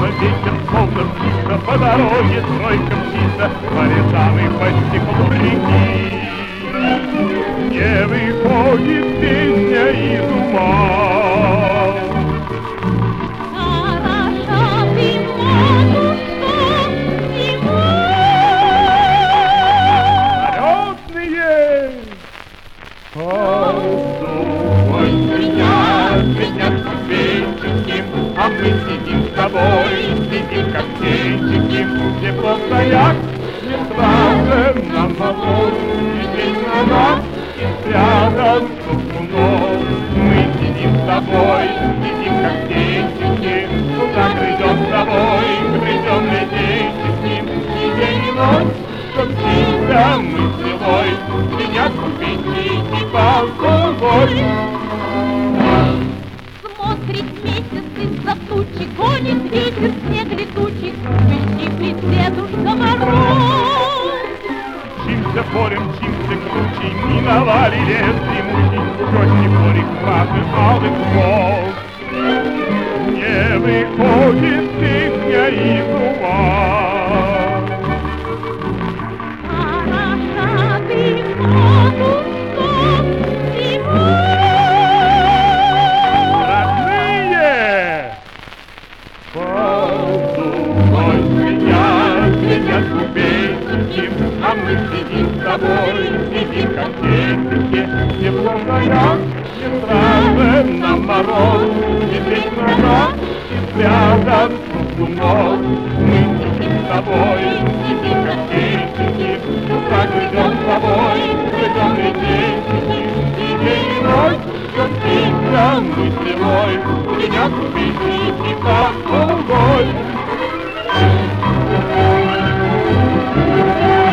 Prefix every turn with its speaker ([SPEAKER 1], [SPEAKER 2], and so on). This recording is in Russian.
[SPEAKER 1] вечер словно птица, по дороге тройка птица, порезанный по стеклу реки. Не выходит песня из ума.
[SPEAKER 2] Хороша ты, матушка, зима.
[SPEAKER 1] Нарядные подумай меня, светят купеческим, а мы сидим с тобой, сидим как птенчики, тепло в краях, не страшен нам мороз, ведь на нас и рядом сукунов. Мы сидим с тобой, сидим как птенчики, куда грызем с тобой, грызем летейчики, и день и ночь, чтоб птица мы селой, сидят купечики по голубой.
[SPEAKER 2] Смотрит месяц из-за тучи, гонит ветер снег летучий, выщиплет дедушка Мороз.
[SPEAKER 1] Мчимся полем, мчимся кручей, миновали лес дремучий, тётни порик красных алых волн. Не выходит песня из ума.
[SPEAKER 2] Хороша ты, матушка, зима.
[SPEAKER 1] Родные, подумай меня, светят купеческим, а мы сидим с тобой, сидим как птенчики, тепло в краях, не страшен нам мороз, ведь на нас и связан сукунов. Мы сидим с тобой, сидим как птенчики, утра грызем с тобой, грызем летейчики, и день и ночь, как птица мы селой, сидят купечики под голубой.